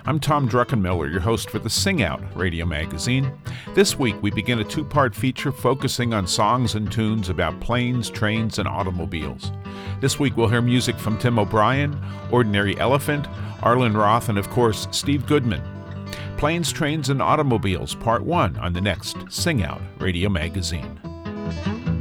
I'm Tom Druckenmiller, your host for the Sing Out radio magazine. This week we begin a two-part feature focusing on songs and tunes about planes, trains, and automobiles. This week we'll hear music from Tim O'Brien, Ordinary Elephant, Arlen Roth, and of course Steve Goodman. Planes, Trains, and Automobiles, Part 1 on the next Sing Out radio magazine.